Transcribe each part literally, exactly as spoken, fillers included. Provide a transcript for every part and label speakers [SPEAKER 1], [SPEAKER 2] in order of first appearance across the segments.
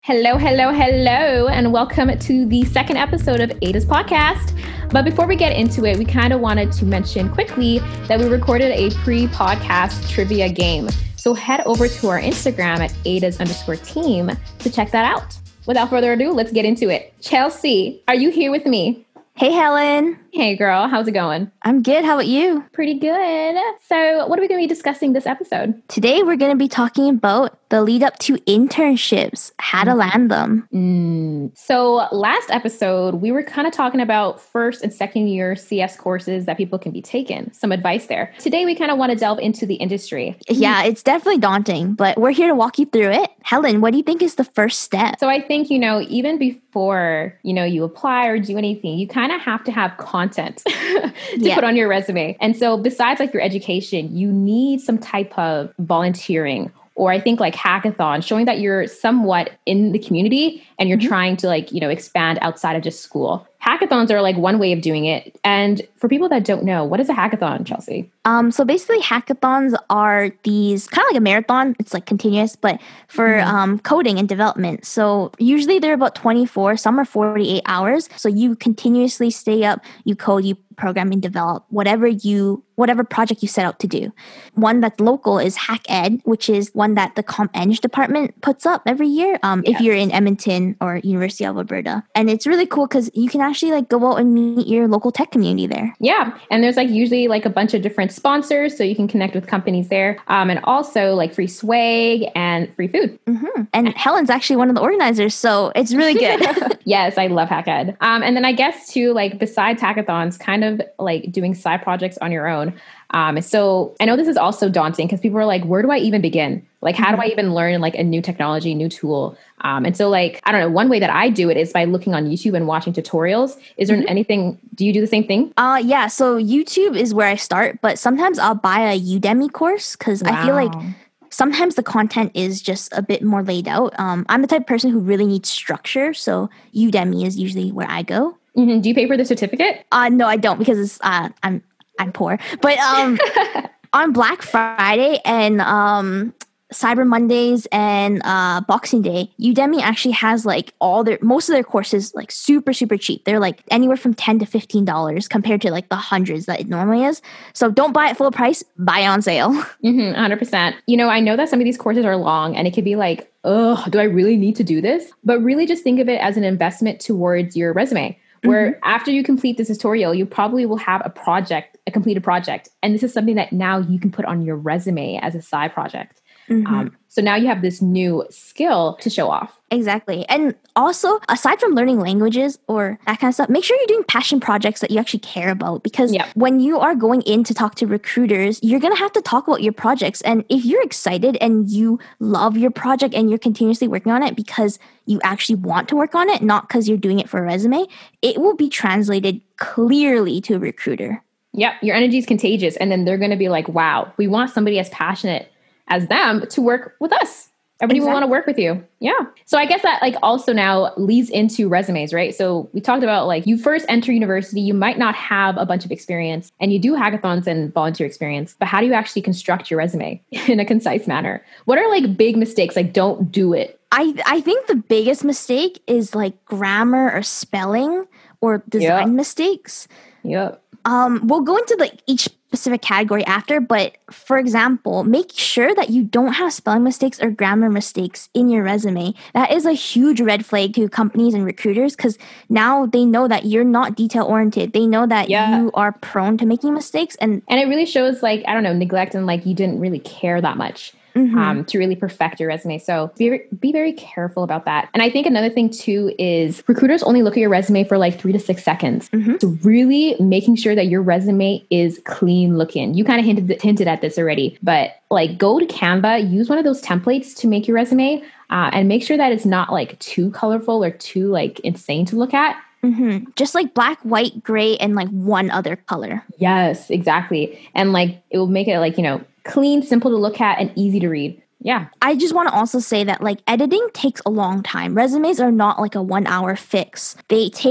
[SPEAKER 1] Hello, hello, hello, and welcome to the second episode of Ada's podcast. But before we get into it, we kind of wanted to mention quickly that we recorded a pre-podcast trivia game. So head over to our Instagram at Ada's underscore team to check that out. Without further ado, let's get into it. Chelsea, are you here with me?
[SPEAKER 2] Hey, Helen.
[SPEAKER 1] Hey, girl. How's it going?
[SPEAKER 2] I'm good. How about you?
[SPEAKER 1] Pretty good. So what are we going to be discussing this episode?
[SPEAKER 2] Today, we're going to be talking about the lead up to internships, how to land them.
[SPEAKER 1] Mm. So last episode, we were kind of talking about first and second year C S courses that people can be taken. Some advice there. Today, we kind of want to delve into the industry.
[SPEAKER 2] Yeah, it's definitely daunting, but we're here to walk you through it. Helen, what do you think is the first step?
[SPEAKER 1] So I think, you know, even before, you know, you apply or do anything, you kind of have to have content to
[SPEAKER 2] Yeah.
[SPEAKER 1] put on your resume. And so besides like your education, you need some type of volunteering or I think like hackathon, showing that you're somewhat in the community and you're mm-hmm. trying to like, you know, expand outside of just school. Hackathons are like one way of doing it. And for people that don't know, what is a hackathon, Chelsea?
[SPEAKER 2] Um, so basically hackathons are these kind of like a marathon. It's like continuous, but for mm-hmm. um, coding and development. So usually they're about twenty-four, some are forty-eight hours. So you continuously stay up, you code, you program and develop whatever you, whatever project you set out to do. One that's local is HackEd, which is one that the CompEng department puts up every year um, yes. if you're in Edmonton or University of Alberta. And it's really cool because you can actually like go out and meet your local tech community there.
[SPEAKER 1] Yeah. And there's like usually like a bunch of different sponsors, so you can connect with companies there. Um, and also like free swag and free food.
[SPEAKER 2] Mm-hmm. And Helen's actually one of the organizers, so it's really good.
[SPEAKER 1] Yes, I love HackEd. Um, and then I guess too, like besides hackathons, kind of like doing side projects on your own. Um, so I know this is also daunting because people are like, where do I even begin? Like, how do I even learn like a new technology, new tool? Um, and so like, I don't know, one way that I do it is by looking on YouTube and watching tutorials. Is there mm-hmm. anything, do you do the same thing?
[SPEAKER 2] Uh, yeah. So YouTube is where I start, but sometimes I'll buy a Udemy course because wow. I feel like sometimes the content is just a bit more laid out. Um, I'm the type of person who really needs structure. So Udemy is usually where I go.
[SPEAKER 1] Mm-hmm. Do you pay for the certificate?
[SPEAKER 2] Uh, no, I don't because it's, uh, I'm I'm poor. But um, on Black Friday and um, Cyber Mondays and uh, Boxing Day, Udemy actually has like all their most of their courses like super super cheap. They're like anywhere from ten to fifteen dollars compared to like the hundreds that it normally is. So don't buy it full price. Buy it on sale.
[SPEAKER 1] Mm-hmm, one hundred percent. You know, I know that some of these courses are long, and it could be like, oh, do I really need to do this? But really, just think of it as an investment towards your resume. Where mm-hmm. after you complete this tutorial, you probably will have a project, a completed project. And this is something that now you can put on your resume as a side project. Mm-hmm. Um, so now you have this new skill to show off.
[SPEAKER 2] Exactly. And also, aside from learning languages or that kind of stuff, make sure you're doing passion projects that you actually care about. Because yep. when you are going in to talk to recruiters, you're going to have to talk about your projects. And if you're excited and you love your project and you're continuously working on it because you actually want to work on it, not because you're doing it for a resume, it will be translated clearly to a recruiter.
[SPEAKER 1] Yep. Your energy is contagious. And then they're going to be like, wow, we want somebody as passionate as them to work with us. Everybody exactly. will want to work with you. Yeah. So I guess that like also now leads into resumes, right? So we talked about like you first enter university, you might not have a bunch of experience and you do hackathons and volunteer experience, but how do you actually construct your resume in a concise manner? What are like big mistakes? Like don't do it.
[SPEAKER 2] I, I think the biggest mistake is like grammar or spelling or design yep. mistakes.
[SPEAKER 1] Yep.
[SPEAKER 2] Um, we'll go into like each specific category after, but for example, make sure that you don't have spelling mistakes or grammar mistakes in your resume. That is a huge red flag to companies and recruiters because now they know that you're not detail oriented. They know that yeah. you are prone to making mistakes, and
[SPEAKER 1] and it really shows like I don't know neglect and like you didn't really care that much. Mm-hmm. Um, to really perfect your resume. So be, be very careful about that. And I think another thing too is recruiters only look at your resume for like three to six seconds. Mm-hmm. So really making sure that your resume is clean looking. You kind of hinted, hinted at this already, but like go to Canva, use one of those templates to make your resume uh, and make sure that it's not like too colorful or too like insane to look at.
[SPEAKER 2] Mm-hmm. Just like black, white, gray, and like one other color.
[SPEAKER 1] Yes, exactly. And like it will make it like, you know, clean, simple to look at, and easy to read. Yeah.
[SPEAKER 2] I just want to also say that like editing takes a long time. Resumes are not like a one hour fix. They take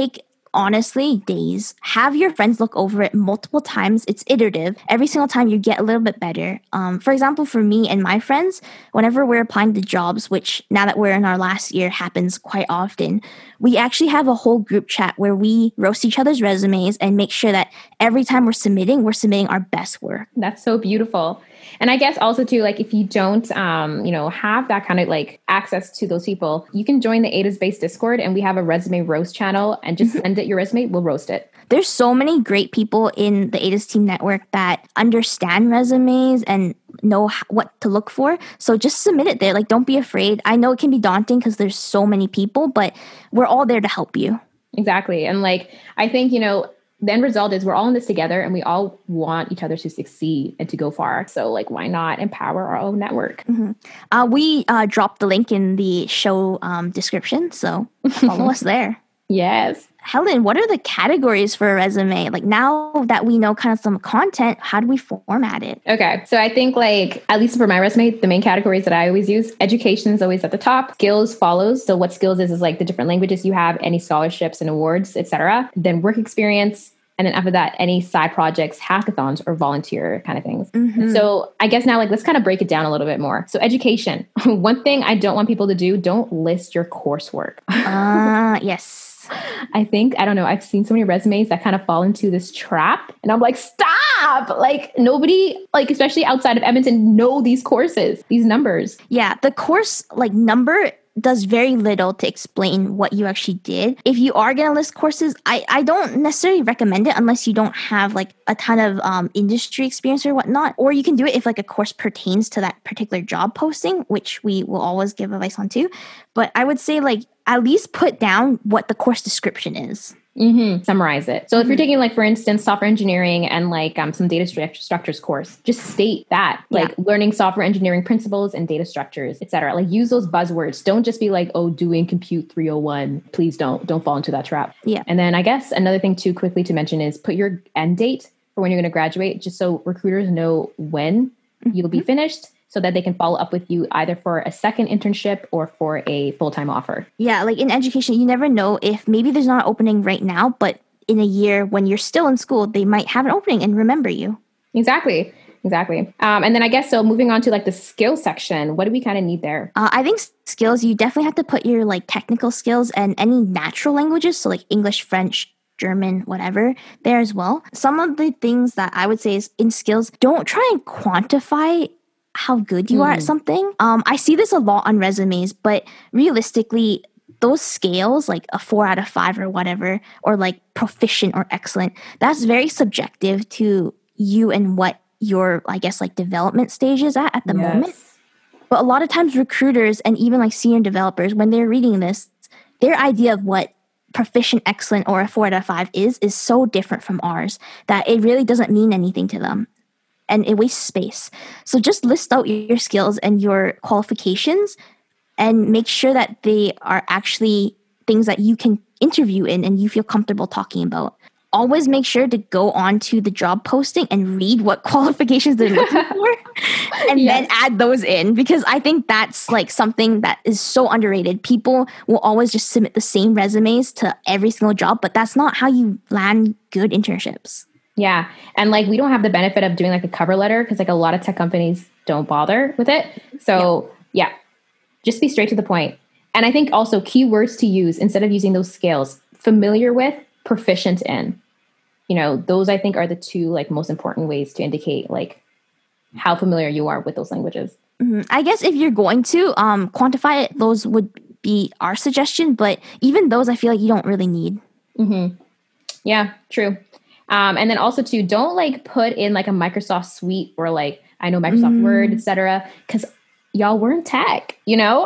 [SPEAKER 2] Honestly, days. Have your friends look over it multiple times. It's iterative. Every single time you get a little bit better. Um, for example, for me and my friends, whenever we're applying to jobs, which now that we're in our last year happens quite often, we actually have a whole group chat where we roast each other's resumes and make sure that every time we're submitting, we're submitting our best work.
[SPEAKER 1] That's so beautiful. And I guess also too, like if you don't, um, you know, have that kind of like access to those people, you can join the A D A Space Discord and we have a resume roast channel and just send it your resume. We'll roast it.
[SPEAKER 2] There's so many great people in the A D A S Team Network that understand resumes and know h- what to look for. So just submit it there. Like, don't be afraid. I know it can be daunting because there's so many people, but we're all there to help you.
[SPEAKER 1] Exactly. And like, I think, you know, the end result is we're all in this together and we all want each other to succeed and to go far. So like, why not empower our own network?
[SPEAKER 2] Mm-hmm. Uh, we uh, dropped the link in the show um, description. So follow us there.
[SPEAKER 1] Yes.
[SPEAKER 2] Helen, what are the categories for a resume? Like now that we know kind of some content, how do we format it?
[SPEAKER 1] Okay. So I think like, at least for my resume, the main categories that I always use, education is always at the top. Skills follows. So what skills is, is like the different languages you have, any scholarships and awards, et cetera. Then work experience. And then after that, any side projects, hackathons, or volunteer kind of things. Mm-hmm. So I guess now, like, let's kind of break it down a little bit more. So education. One thing I don't want people to do, don't list your coursework.
[SPEAKER 2] Ah, uh, yes.
[SPEAKER 1] I think, I don't know, I've seen so many resumes that kind of fall into this trap. And I'm like, stop! Like nobody, like especially outside of Edmonton, know these courses, these numbers.
[SPEAKER 2] Yeah, the course like number does very little to explain what you actually did. If you are going to list courses, I, I don't necessarily recommend it unless you don't have like a ton of um, industry experience or whatnot. Or you can do it if like a course pertains to that particular job posting, which we will always give advice on too. But I would say like at least put down what the course description is.
[SPEAKER 1] Mm-hmm. Summarize it. So mm-hmm. if you're taking like, for instance, software engineering and like um, some data stru- structures course, just state that like yeah. learning software engineering principles and data structures, et cetera. Like use those buzzwords. Don't just be like, oh, doing compute three oh one. Please don't, don't fall into that trap.
[SPEAKER 2] Yeah.
[SPEAKER 1] And then I guess another thing too quickly to mention is put your end date for when you're going to graduate, just so recruiters know when mm-hmm. you'll be finished, so that they can follow up with you either for a second internship or for a full-time offer.
[SPEAKER 2] Yeah, like in education, you never know if maybe there's not an opening right now, but in a year when you're still in school, they might have an opening and remember you.
[SPEAKER 1] Exactly. Exactly. Um, and then I guess, so moving on to like the skill section, what do we kind of need there?
[SPEAKER 2] Uh, I think skills, you definitely have to put your like technical skills and any natural languages. So like English, French, German, whatever, there as well. Some of the things that I would say is in skills, don't try and quantify how good you mm. are at something. Um, I see this a lot on resumes, but realistically, those scales, like a four out of five or whatever, or like proficient or excellent, that's very subjective to you and what your, I guess, like development stage is at at the yes. moment. But a lot of times recruiters and even like senior developers, when they're reading this, their idea of what proficient, excellent, or a four out of five is, is so different from ours that it really doesn't mean anything to them. And it wastes space. So just list out your skills and your qualifications and make sure that they are actually things that you can interview in and you feel comfortable talking about. Always make sure to go on to the job posting and read what qualifications they're looking for and yes. then add those in, because I think that's like something that is so underrated. People will always just submit the same resumes to every single job, but that's not how you land good internships.
[SPEAKER 1] Yeah. And like, we don't have the benefit of doing like a cover letter because like a lot of tech companies don't bother with it. So yeah. yeah, just be straight to the point. And I think also keywords to use instead of using those scales: familiar with, proficient in. You know, those I think are the two like most important ways to indicate like how familiar you are with those languages.
[SPEAKER 2] Mm-hmm. I guess if you're going to um, quantify it, those would be our suggestion. But even those, I feel like you don't really need.
[SPEAKER 1] Mm-hmm. Yeah, true. Um, and then also too, don't like put in like a Microsoft suite or like, I know Microsoft mm. Word, et cetera, because y'all weren't tech, you know?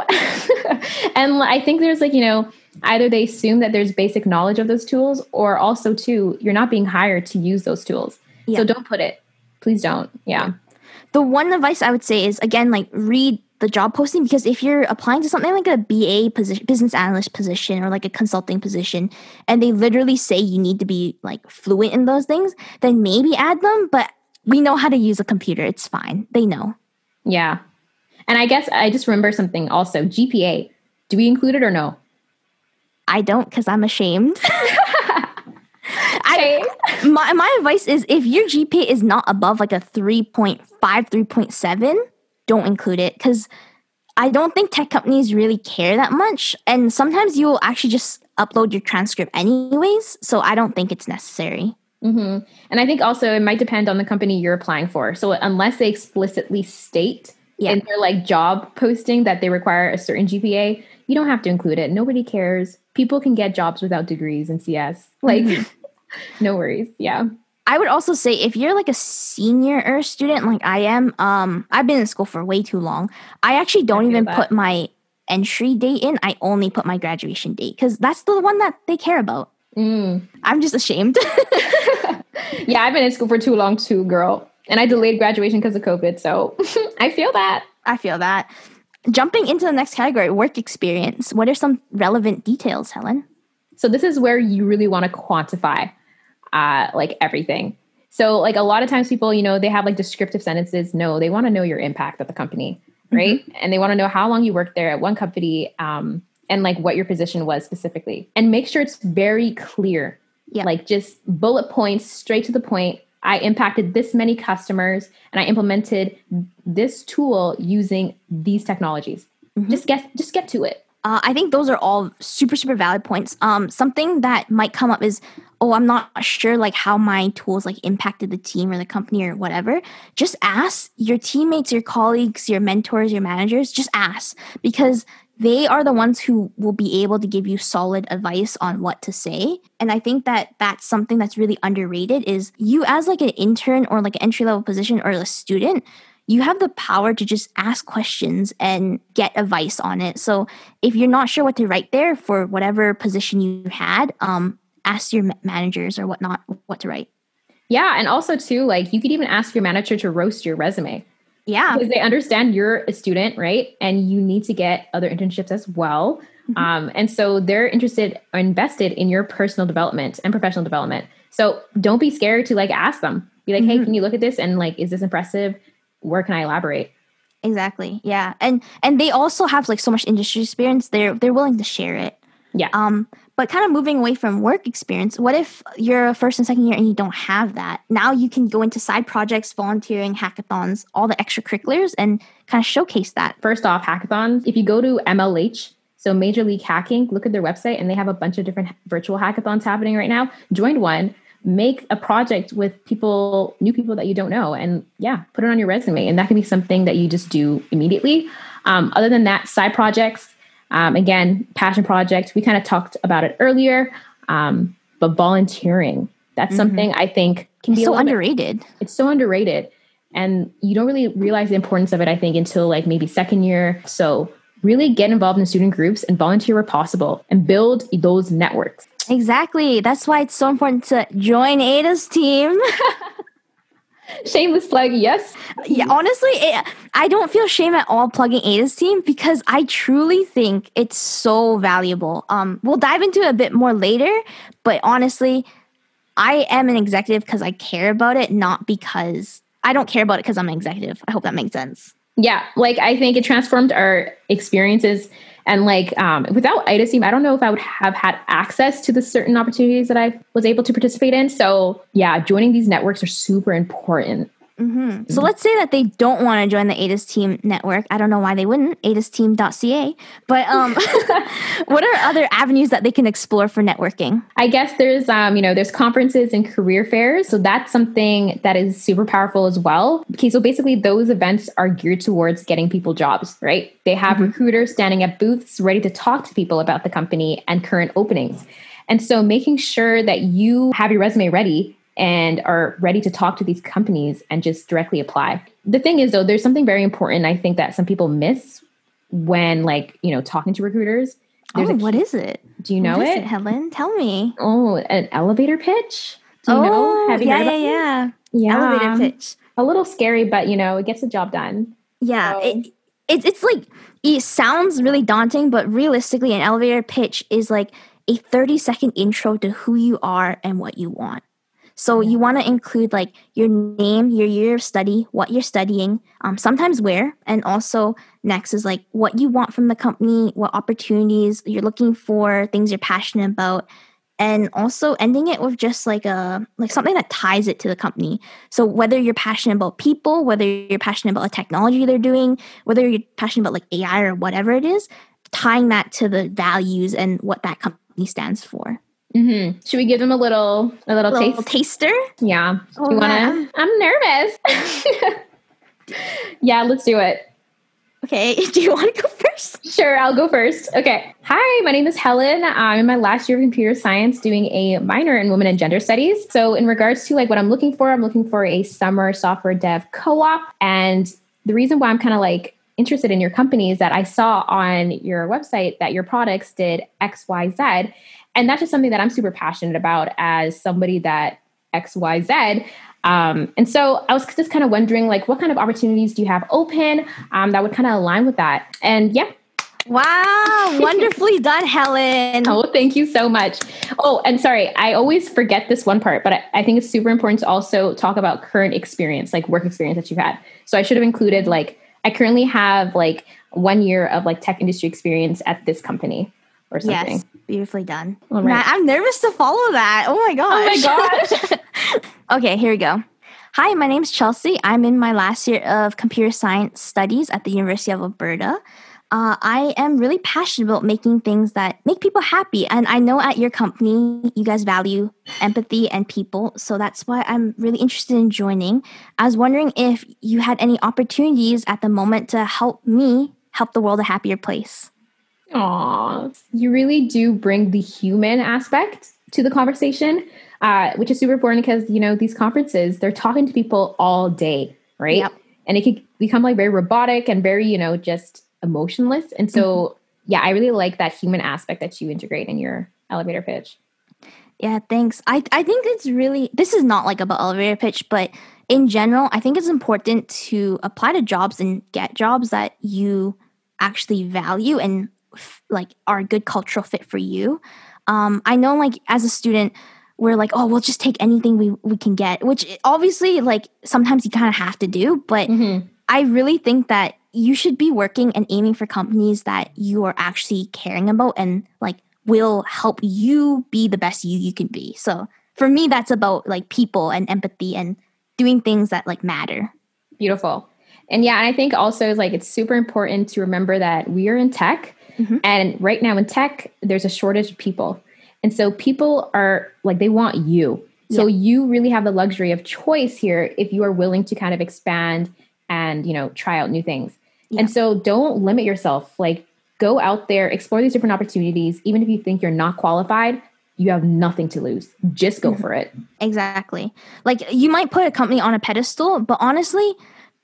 [SPEAKER 1] And I think there's like, you know, either they assume that there's basic knowledge of those tools, or also too, you're not being hired to use those tools. Yeah. So don't put it. Please don't. Yeah.
[SPEAKER 2] The one advice I would say is, again, like read the job posting, because if you're applying to something like a B A position, business analyst position, or like a consulting position, and they literally say you need to be like fluent in those things, then maybe add them. But we know how to use a computer. It's fine. They know.
[SPEAKER 1] Yeah. And I guess I just remember something also. G P A. Do we include it or no?
[SPEAKER 2] I don't, because I'm ashamed. I, my, my advice is if your G P A is not above like a three point five, three point seven, don't include it because I don't think tech companies really care that much. And sometimes you will actually just upload your transcript anyways. So I don't think it's necessary.
[SPEAKER 1] Mm-hmm. And I think also it might depend on the company you're applying for. So unless they explicitly state yeah. in their like job posting that they require a certain G P A, you don't have to include it. Nobody cares. People can get jobs without degrees in C S. Like, no worries. Yeah.
[SPEAKER 2] I would also say if you're like a senior student like I am, um, I've been in school for way too long. I actually don't I even that. put my entry date in. I only put my graduation date because that's the one that they care about. Mm. I'm just ashamed.
[SPEAKER 1] Yeah, I've been in school for too long too, girl. And I delayed graduation because of COVID. So I feel that.
[SPEAKER 2] I feel that. Jumping into the next category, work experience. What are some relevant details, Helen?
[SPEAKER 1] So this is where you really want to quantify uh, like everything. So like a lot of times people, you know, they have like descriptive sentences. No, they want to know your impact at the company, right? Mm-hmm. And they want to know how long you worked there at one company um, and like what your position was specifically. And make sure it's very clear. Yeah. Like just bullet points, straight to the point. I impacted this many customers and I implemented this tool using these technologies. Mm-hmm. Just get just get to it.
[SPEAKER 2] Uh, I think those are all super, super valid points. Um, something that might come up is, oh, I'm not sure like how my tools like impacted the team or the company or whatever. Just ask your teammates, your colleagues, your mentors, your managers. Just ask because they are the ones who will be able to give you solid advice on what to say. And I think that that's something that's really underrated is you as like an intern or like an entry-level position or a student, you have the power to just ask questions and get advice on it. So if you're not sure what to write there for whatever position you had, um, ask your managers or whatnot what to write.
[SPEAKER 1] Yeah. And also too, like you could even ask your manager to roast your resume.
[SPEAKER 2] Yeah.
[SPEAKER 1] Because they understand you're a student, right? And you need to get other internships as well. Mm-hmm. Um, and so they're interested or invested in your personal development and professional development. So don't be scared to like ask them. Be like, mm-hmm. hey, can you look at this? And like, is this impressive? Where can I elaborate?
[SPEAKER 2] Exactly. Yeah. And and they also have like so much industry experience. They're they're willing to share it.
[SPEAKER 1] Yeah.
[SPEAKER 2] Um, but kind of moving away from work experience, what if you're a first and second year and you don't have that? Now you can go into side projects, volunteering, hackathons, all the extracurriculars and kind of showcase that.
[SPEAKER 1] First off, hackathons. If you go to M L H, so Major League Hacking, look at their website and they have a bunch of different virtual hackathons happening right now. Join one, make a project with people, new people that you don't know. And yeah, put it on your resume. And that can be something that you just do immediately. Um, other than that, side projects. Um, again, passion project, we kind of talked about it earlier, um, but volunteering, that's mm-hmm. something I think can
[SPEAKER 2] it's
[SPEAKER 1] be
[SPEAKER 2] so underrated.
[SPEAKER 1] Bit, it's so underrated. And you don't really realize the importance of it, I think, until like maybe second year. So really get involved in student groups and volunteer where possible and build those networks.
[SPEAKER 2] Exactly. That's why it's so important to join Ada's team.
[SPEAKER 1] Shameless plug, yes.
[SPEAKER 2] Yeah, honestly, it, I don't feel shame at all plugging Ada's team because I truly think it's so valuable. Um, we'll dive into it a bit more later, but honestly, I am an executive because I care about it, not because I don't care about it because I'm an executive. I hope that makes sense.
[SPEAKER 1] Yeah, like I think it transformed our experiences. And like um, without Ada's team, I don't know if I would have had access to the certain opportunities that I was able to participate in. So yeah, joining these networks are super important.
[SPEAKER 2] Mm-hmm. Mm-hmm. So let's say that they don't want to join the Ada's Team network. I don't know why they wouldn't, adas team dot c a. But um, what are other avenues that they can explore for networking?
[SPEAKER 1] I guess there's, um, you know, there's conferences and career fairs. So that's something that is super powerful as well. Okay, so basically those events are geared towards getting people jobs, right? They have mm-hmm. recruiters standing at booths ready to talk to people about the company and current openings. And so making sure that you have your resume ready and are ready to talk to these companies and just directly apply. The thing is, though, there's something very important, I think, that some people miss when, like, you know, talking to recruiters.
[SPEAKER 2] There's oh, a, what is it?
[SPEAKER 1] Do you know
[SPEAKER 2] what
[SPEAKER 1] it?
[SPEAKER 2] Is it, Helen? Tell me.
[SPEAKER 1] Oh, an elevator pitch? Do you
[SPEAKER 2] oh,
[SPEAKER 1] know? Have you
[SPEAKER 2] yeah,
[SPEAKER 1] heard about
[SPEAKER 2] yeah, yeah.
[SPEAKER 1] Yeah.
[SPEAKER 2] Elevator pitch.
[SPEAKER 1] A little scary, but, you know, it gets the job done.
[SPEAKER 2] Yeah.
[SPEAKER 1] So.
[SPEAKER 2] It, it, it's like, it sounds really daunting, but realistically, an elevator pitch is like a thirty second intro to who you are and what you want. So you want to include like your name, your year of study, what you're studying, um, sometimes where, and also next is like what you want from the company, what opportunities you're looking for, things you're passionate about, and also ending it with just like a like something that ties it to the company. So whether you're passionate about people, whether you're passionate about a technology they're doing, whether you're passionate about like A I or whatever it is, tying that to the values and what that company stands for.
[SPEAKER 1] Mm-hmm. Should we give them a little a little,
[SPEAKER 2] a little
[SPEAKER 1] taste?
[SPEAKER 2] taster?
[SPEAKER 1] Yeah.
[SPEAKER 2] Oh,
[SPEAKER 1] you wanna? I'm nervous. Yeah, let's do it.
[SPEAKER 2] Okay. Do you want to go first?
[SPEAKER 1] Sure, I'll go first. Okay. Hi, my name is Helen. I'm in my last year of computer science doing a minor in women and gender studies. So in regards to like what I'm looking for, I'm looking for a summer software dev co-op. And the reason why I'm kind of like interested in your company is that I saw on your website that your products did X, Y, Z. And that's just something that I'm super passionate about as somebody that X, Y, Z. Um, and so I was just kind of wondering, like, what kind of opportunities do you have open um, that would kind of align with that? And yeah.
[SPEAKER 2] Wow. Wonderfully done, Helen.
[SPEAKER 1] Oh, thank you so much. Oh, and sorry, I always forget this one part, but I, I think it's super important to also talk about current experience, like work experience that you've had. So I should have included, like, I currently have like one year of like tech industry experience at this company or something.
[SPEAKER 2] Yes. Beautifully done.
[SPEAKER 1] All right.
[SPEAKER 2] Matt, I'm nervous to follow that. Oh my gosh.
[SPEAKER 1] Oh my gosh.
[SPEAKER 2] Okay, here we go. Hi, my name's Chelsea. I'm in my last year of computer science studies at the University of Alberta. Uh, I am really passionate about making things that make people happy. And I know at your company, you guys value empathy and people. So that's why I'm really interested in joining. I was wondering if you had any opportunities at the moment to help me help the world a happier place.
[SPEAKER 1] Aw, you really do bring the human aspect to the conversation, uh, which is super important because, you know, these conferences, they're talking to people all day, right?
[SPEAKER 2] Yep.
[SPEAKER 1] And it can become like very robotic and very, you know, just emotionless. And so, mm-hmm. yeah, I really like that human aspect that you integrate in your elevator pitch.
[SPEAKER 2] Yeah, thanks. I, I think it's really, this is not like about elevator pitch, but in general, I think it's important to apply to jobs and get jobs that you actually value and like are a good cultural fit for you. Um, I know like as a student, we're like, oh, we'll just take anything we, we can get, which obviously like sometimes you kind of have to do. But mm-hmm. I really think that you should be working and aiming for companies that you are actually caring about and like will help you be the best you you can be. So for me, that's about like people and empathy and doing things that like matter.
[SPEAKER 1] Beautiful. And yeah, and I think also like it's super important to remember that we are in tech. Mm-hmm. And right now in tech, there's a shortage of people. And so people are like, they want you. So yeah. You really have the luxury of choice here if you are willing to kind of expand and, you know, try out new things. Yeah. And so don't limit yourself. Like go out there, explore these different opportunities. Even if you think you're not qualified, you have nothing to lose. Just go mm-hmm. for it.
[SPEAKER 2] Exactly. Like you might put a company on a pedestal, but honestly,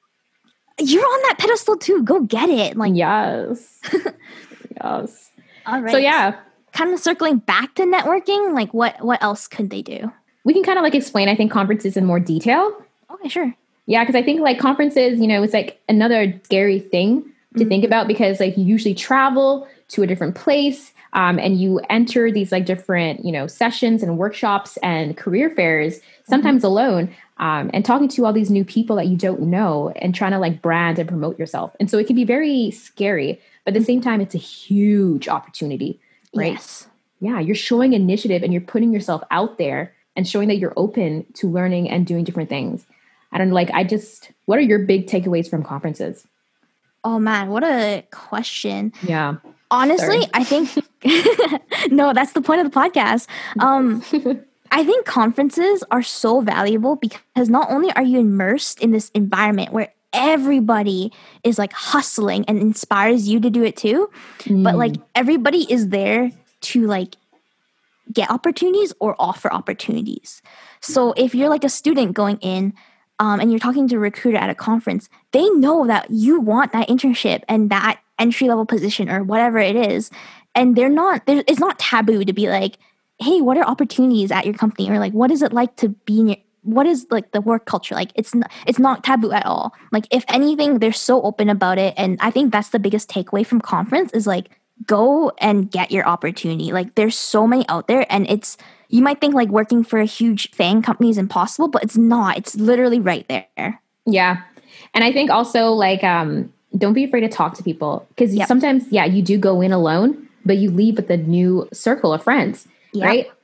[SPEAKER 2] you're on that pedestal too. Go get it. Like
[SPEAKER 1] yes. Yes.
[SPEAKER 2] All right.
[SPEAKER 1] So yeah,
[SPEAKER 2] kind of circling back to networking, like what what else could they do?
[SPEAKER 1] We can kind of like explain, I think, conferences in more detail.
[SPEAKER 2] Okay, sure.
[SPEAKER 1] Yeah, because I think like conferences, you know, it's like another scary thing to mm-hmm. think about because like you usually travel to a different place um, and you enter these like different, you know, sessions and workshops and career fairs, sometimes mm-hmm. alone. Um, and talking to all these new people that you don't know and trying to like brand and promote yourself. And so it can be very scary, but at the same time, it's a huge opportunity, right?
[SPEAKER 2] Yes.
[SPEAKER 1] Yeah, you're showing initiative and you're putting yourself out there and showing that you're open to learning and doing different things. I don't know, like, I just, what are your big takeaways from conferences?
[SPEAKER 2] Oh man, what a question.
[SPEAKER 1] Yeah.
[SPEAKER 2] Honestly, Sorry. I think, no, that's the point of the podcast. Um, I think conferences are so valuable because not only are you immersed in this environment where everybody is like hustling and inspires you to do it too, mm. but like everybody is there to like get opportunities or offer opportunities. So if you're like a student going in um, and you're talking to a recruiter at a conference, they know that you want that internship and that entry level position or whatever it is. And they're not, they're, it's not taboo to be like, hey, what are opportunities at your company? Or like, what is it like to be in your, what is like the work culture? Like it's not, it's not taboo at all. Like if anything, they're so open about it. And I think that's the biggest takeaway from conference is like, go and get your opportunity. Like there's so many out there and it's, you might think like working for a huge FAANG company is impossible, but it's not. It's literally right there.
[SPEAKER 1] Yeah. And I think also like, um, don't be afraid to talk to people because yep. sometimes, yeah, you do go in alone, but you leave with a new circle of friends. Yep. Right.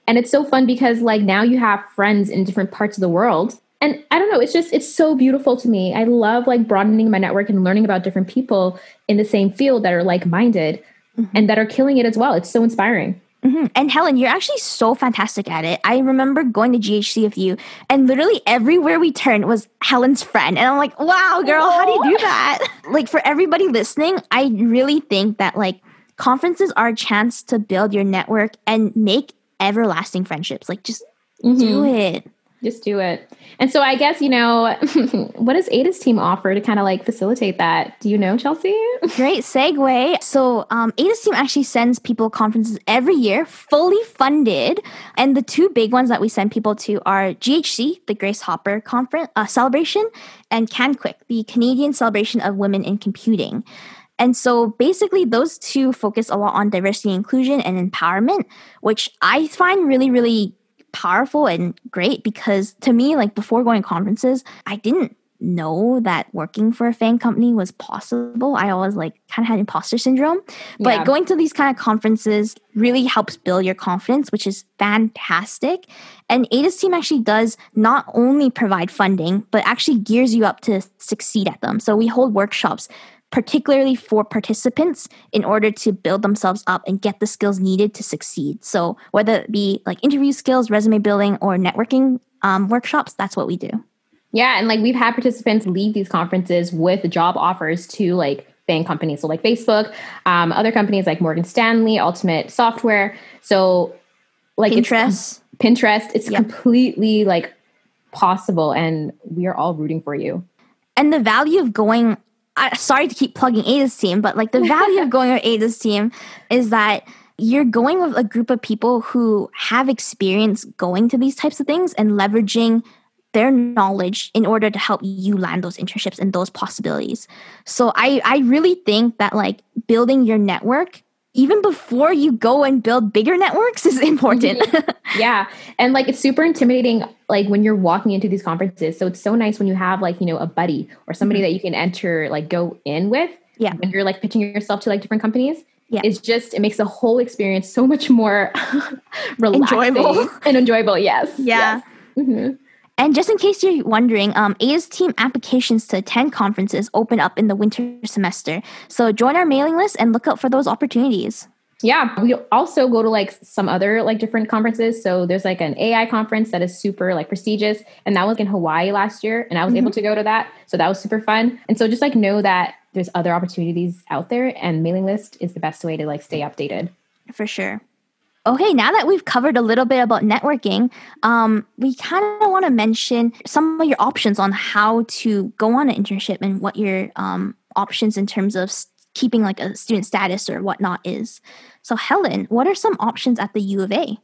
[SPEAKER 1] And it's so fun because like now you have friends in different parts of the world. And I don't know, it's just, it's so beautiful to me. I love like broadening my network and learning about different people in the same field that are like-minded mm-hmm. and that are killing it as well. It's so inspiring.
[SPEAKER 2] Mm-hmm. And Helen, you're actually so fantastic at it. I remember going to G H C with you, and literally everywhere we turned was Helen's friend. And I'm like, wow, girl, how do you do that? Like, for everybody listening, I really think that like conferences are a chance to build your network and make everlasting friendships. Like, just mm-hmm. do it.
[SPEAKER 1] Just do it. And so I guess, you know, what does Ada's team offer to kind of like facilitate that? Do you know, Chelsea?
[SPEAKER 2] Great segue. So um, Ada's team actually sends people conferences every year, fully funded. And the two big ones that we send people to are G H C, the Grace Hopper conference uh, celebration, and CanQuick, the Canadian Celebration of Women in Computing. And so basically those two focus a lot on diversity and inclusion and empowerment, which I find really, really powerful and great, because to me, like before going to conferences, I didn't know that working for a FAANG company was possible. I always like kind of had imposter syndrome, but yeah. going to these kind of conferences really helps build your confidence, which is fantastic. And Ada's team actually does not only provide funding, but actually gears you up to succeed at them. So we hold workshops particularly for participants in order to build themselves up and get the skills needed to succeed. So whether it be like interview skills, resume building, or networking um, workshops, that's what we do.
[SPEAKER 1] Yeah. And like we've had participants leave these conferences with job offers to like FAANG companies. So like Facebook, um, other companies like Morgan Stanley, Ultimate Software. So like
[SPEAKER 2] Pinterest.
[SPEAKER 1] It's, Pinterest, it's yep. completely like possible. And we are all rooting for you.
[SPEAKER 2] And the value of going I, sorry to keep plugging Ada's team, but like the value of going with Ada's team is that you're going with a group of people who have experience going to these types of things and leveraging their knowledge in order to help you land those internships and those possibilities. So I, I really think that like building your network even before you go and build bigger networks is important.
[SPEAKER 1] Yeah. And like, it's super intimidating, like when you're walking into these conferences. So it's so nice when you have like, you know, a buddy or somebody mm-hmm. that you can enter, like go in with.
[SPEAKER 2] Yeah.
[SPEAKER 1] When you're like pitching yourself to like different companies.
[SPEAKER 2] Yeah.
[SPEAKER 1] It's just, it makes the whole experience so much more relaxing
[SPEAKER 2] enjoyable
[SPEAKER 1] and enjoyable. Yes.
[SPEAKER 2] Yeah.
[SPEAKER 1] Yes. Mm-hmm.
[SPEAKER 2] And just in case you're wondering, um, Ada's team applications to attend conferences open up in the winter semester. So join our mailing list and look out for those opportunities.
[SPEAKER 1] Yeah. We also go to like some other like different conferences. So there's like an A I conference that is super like prestigious. And that was in Hawaii last year. And I was mm-hmm. able to go to that. So that was super fun. And so just like know that there's other opportunities out there, and mailing list is the best way to like stay updated.
[SPEAKER 2] For sure. Okay, now that we've covered a little bit about networking, um, we kind of want to mention some of your options on how to go on an internship and what your um, options in terms of s- keeping like a student status or whatnot is. So Helen, what are some options at the U of A?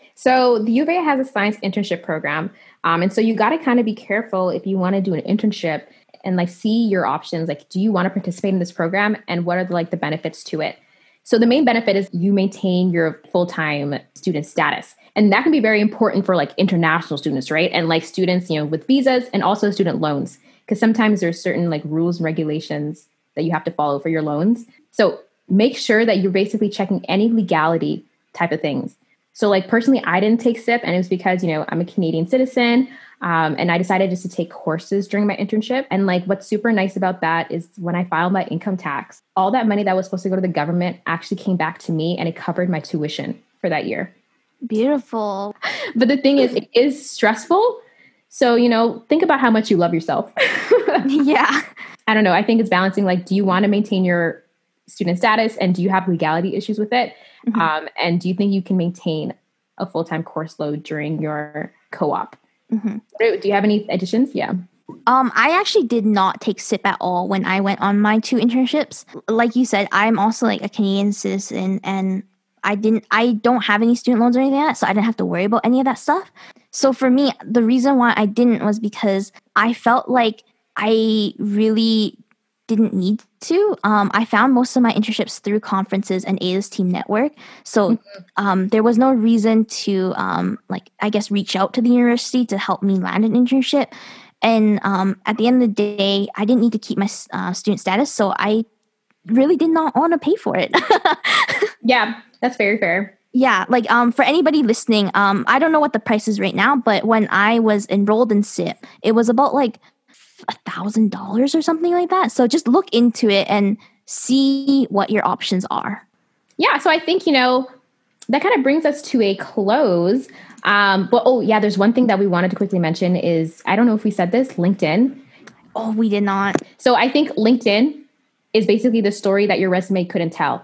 [SPEAKER 1] So the U of A has a science internship program. Um, and so you got to kind of be careful if you want to do an internship and like see your options. Like, do you want to participate in this program, and what are the, like the benefits to it? So the main benefit is you maintain your full-time student status. And that can be very important for like international students, right? And like students, you know, with visas and also student loans, because sometimes there's certain like rules and regulations that you have to follow for your loans. So make sure that you're basically checking any legality type of things. So like personally, I didn't take S I P, and it was because, you know, I'm a Canadian citizen. Um, and I decided just to take courses during my internship. And like, what's super nice about that is when I filed my income tax, all that money that was supposed to go to the government actually came back to me, and it covered my tuition for that year.
[SPEAKER 2] Beautiful.
[SPEAKER 1] But the thing is, it is stressful. So, you know, think about how much you love yourself.
[SPEAKER 2] Yeah.
[SPEAKER 1] I don't know. I think it's balancing, like, do you want to maintain your student status, and do you have legality issues with it? Mm-hmm. Um, and do you think you can maintain a full-time course load during your co-op? Mm-hmm. Do you have any additions? Yeah.
[SPEAKER 2] Um, I actually did not take S I P at all when I went on my two internships. Like you said, I'm also like a Canadian citizen, and I didn't, I don't have any student loans or anything like that, so I didn't have to worry about any of that stuff. So for me, the reason why I didn't was because I felt like I really didn't need to. Um, I found most of my internships through conferences and Ada's team network. So mm-hmm. um, there was no reason to, um, like, I guess, reach out to the university to help me land an internship. And um, at the end of the day, I didn't need to keep my uh, student status. So I really did not want to pay for it.
[SPEAKER 1] Yeah, that's very fair.
[SPEAKER 2] Yeah, like um, for anybody listening, um, I don't know what the price is right now, but when I was enrolled in S I P, it was about like a thousand dollars or something like that. So just look into it and see what your options are.
[SPEAKER 1] Yeah, so I think, you know, that kind of brings us to a close. Um, but oh yeah, there's one thing that we wanted to quickly mention is, I don't know if we said this, LinkedIn.
[SPEAKER 2] Oh, we did not.
[SPEAKER 1] So I think LinkedIn is basically the story that your resume couldn't tell.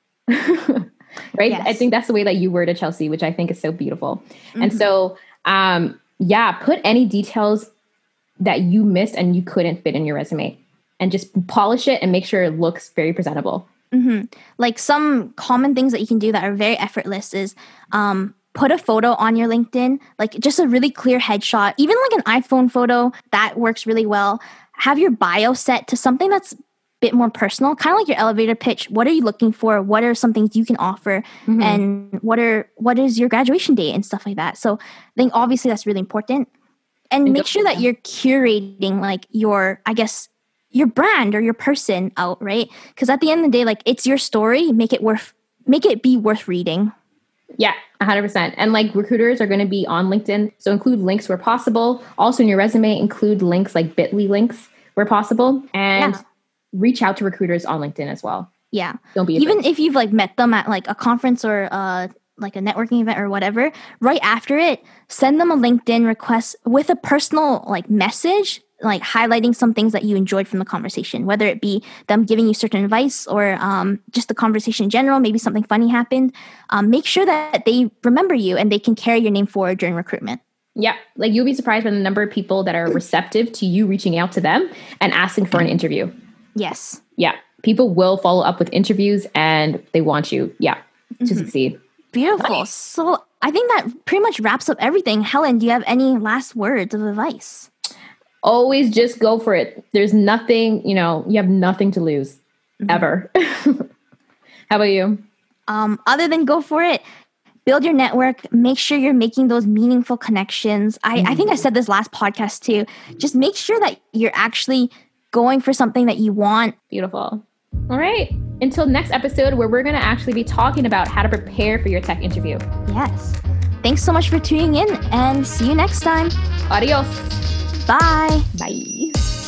[SPEAKER 1] Right? Yes. I think that's the way that you worded, Chelsea, which I think is so beautiful. Mm-hmm. And so, um, yeah, put any details that you missed and you couldn't fit in your resume and just polish it and make sure it looks very presentable.
[SPEAKER 2] Mm-hmm. Like some common things that you can do that are very effortless is um, put a photo on your LinkedIn, like just a really clear headshot, even like an iPhone photo that works really well. Have your bio set to something that's bit more personal, kind of like your elevator pitch. What are you looking for? What are some things you can offer? Mm-hmm. And what are what is your graduation date and stuff like that? So I think obviously that's really important. And make sure that you're curating like your, I guess, your brand or your person out, right? Because at the end of the day, like it's your story. Make it worth, make it be worth reading.
[SPEAKER 1] Yeah, one hundred percent. And like recruiters are going to be on LinkedIn. So include links where possible. Also in your resume, include links like bit dot l y links where possible. And yeah. reach out to recruiters on LinkedIn as well.
[SPEAKER 2] Yeah.
[SPEAKER 1] Don't be
[SPEAKER 2] Even
[SPEAKER 1] afraid.
[SPEAKER 2] if you've like met them at like a conference or uh, like a networking event or whatever, right after it, send them a LinkedIn request with a personal like message, like highlighting some things that you enjoyed from the conversation, whether it be them giving you certain advice or um, just the conversation in general, maybe something funny happened. Um, make sure that they remember you and they can carry your name forward during recruitment.
[SPEAKER 1] Yeah. Like you'll be surprised by the number of people that are receptive to you reaching out to them and asking for an interview.
[SPEAKER 2] Yes.
[SPEAKER 1] Yeah. People will follow up with interviews and they want you, yeah, to mm-hmm. succeed.
[SPEAKER 2] Beautiful. Nice. So I think that pretty much wraps up everything. Helen, do you have any last words of advice?
[SPEAKER 1] Always just go for it. There's nothing, you know, you have nothing to lose mm-hmm. ever. How about you?
[SPEAKER 2] Um, other than go for it, build your network, make sure you're making those meaningful connections. I, mm-hmm. I think I said this last podcast too. Just make sure that you're actually going for something that you want.
[SPEAKER 1] Beautiful. All right. Until next episode where we're going to actually be talking about how to prepare for your tech interview.
[SPEAKER 2] Yes. Thanks so much for tuning in and see you next time.
[SPEAKER 1] Adios.
[SPEAKER 2] Bye.
[SPEAKER 1] Bye.